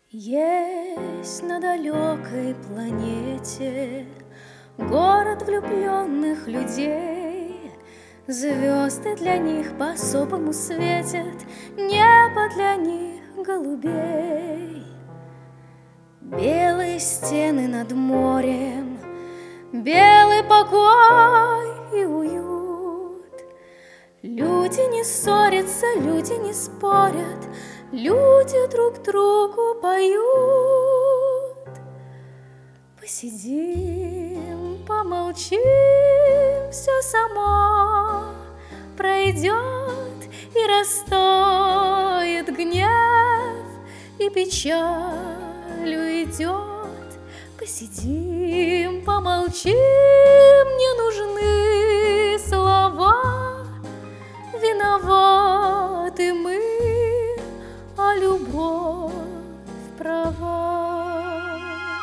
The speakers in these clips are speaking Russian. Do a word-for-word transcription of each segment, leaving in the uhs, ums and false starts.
Есть на далекой планете город влюбленных людей. Звезды для них по-особому светят, небо для них голубей. Белые стены над морем, белый покой и уют. Люди не ссорятся, люди не спорят, люди друг другу поют. Посидим, помолчим, все само пройдет, и растает гнев, и печаль уйдет. Посидим, помолчим, не нужны слова. Виноваты мы, а любовь права.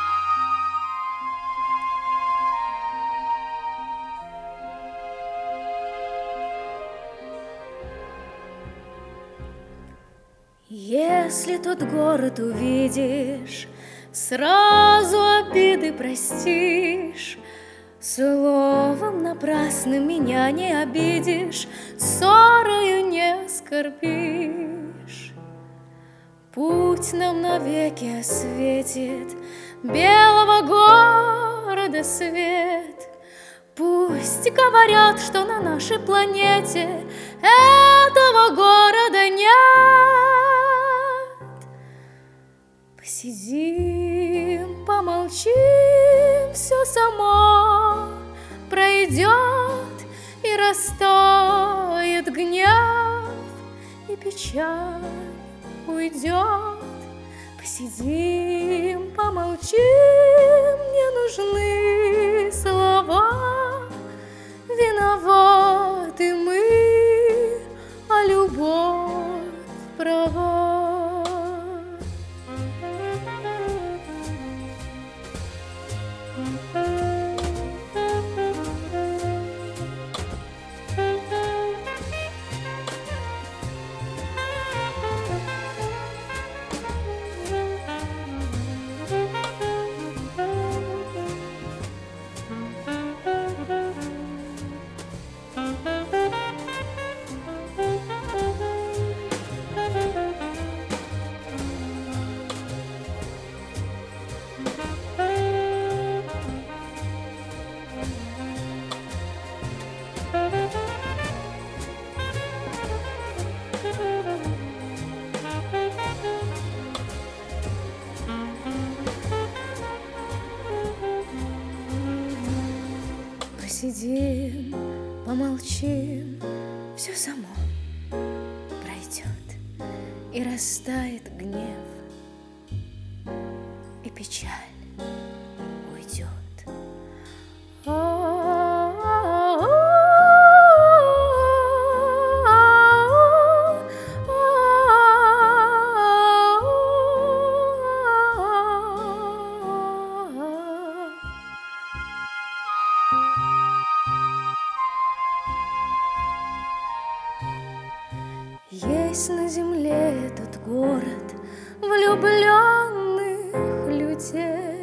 Если тот город увидишь, сразу обиды простишь. Словом напрасным меня не обидишь, ссорою не скорбишь. Путь нам навеки осветит белого города свет. Пусть говорят, что на нашей планете этого города нет. Посидим, помолчим, все само пройдет, и растает гнев, и печаль уйдет. Посидим, помолчим, не нужны слова. Виноваты мы, а любовь права. Посидим, помолчим, все само пройдет, и растает гнев, и печаль уйдет. Есть на земле этот город влюбленных людей.